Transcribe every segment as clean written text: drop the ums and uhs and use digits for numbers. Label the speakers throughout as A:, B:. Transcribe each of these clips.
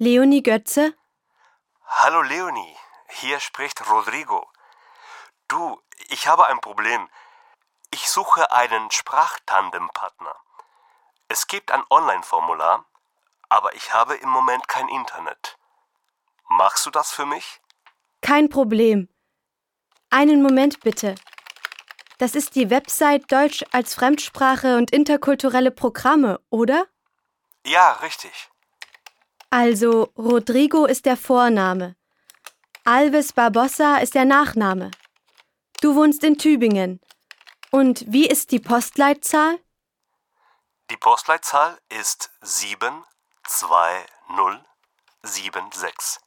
A: Leonie Götze?
B: Hallo Leonie, hier spricht Rodrigo. Du, ich habe ein Problem. Ich suche einen Sprachtandempartner. Es gibt ein Online-Formular, aber ich habe im Moment kein Internet. Machst du das für mich?
A: Kein Problem. Einen Moment bitte. Das ist die Website Deutsch als Fremdsprache und interkulturelle Programme, oder?
B: Ja, richtig.
A: Also, Rodrigo ist der Vorname. Alves Barbosa ist der Nachname. Du wohnst in Tübingen. Und wie ist die Postleitzahl?
B: Die Postleitzahl ist 72076.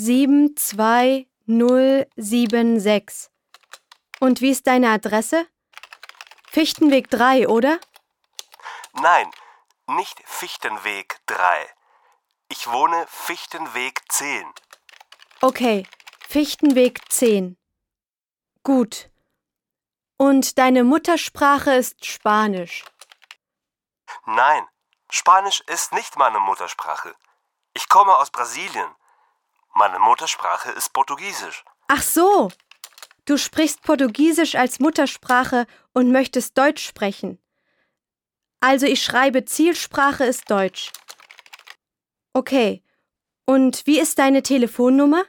A: 72076. Und wie ist deine Adresse? Fichtenweg 3, oder?
B: Nein, nicht Fichtenweg 3. Ich wohne Fichtenweg 10.
A: Okay, Fichtenweg 10. Gut. Und deine Muttersprache ist Spanisch.
B: Nein, Spanisch ist nicht meine Muttersprache. Ich komme aus Brasilien. Meine Muttersprache ist Portugiesisch.
A: Ach so, du sprichst Portugiesisch als Muttersprache und möchtest Deutsch sprechen. Also ich schreibe, Zielsprache ist Deutsch. Okay, und wie ist deine Telefonnummer?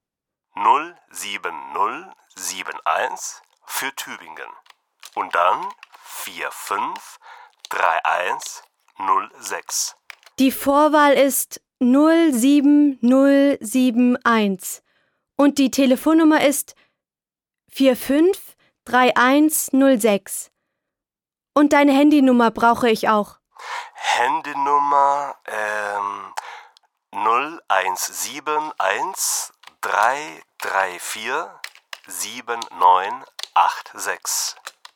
B: 07071 für Tübingen. Und dann 453106.
A: Die Vorwahl ist 07071 und die Telefonnummer ist 453106. Und deine Handynummer brauche ich auch.
B: Handynummer 0171 334 7986.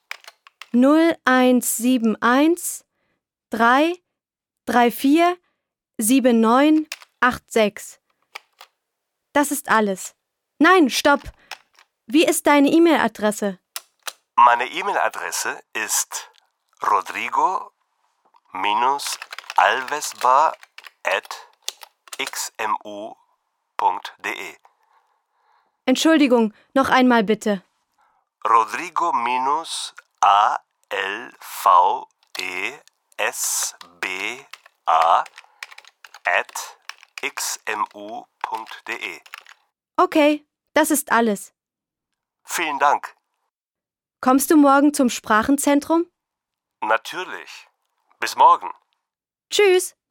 A: 0171 334 7986. Das ist alles. Nein, stopp! Wie ist deine E-Mail-Adresse?
B: Meine E-Mail-Adresse ist rodrigo-alvesbar@xmu.de.
A: Entschuldigung, noch einmal bitte.
B: rodrigo-alvesbar@xmu.de.
A: Okay, das ist alles.
B: Vielen Dank.
A: Kommst du morgen zum Sprachenzentrum?
B: Natürlich. Bis morgen.
A: Tschüss!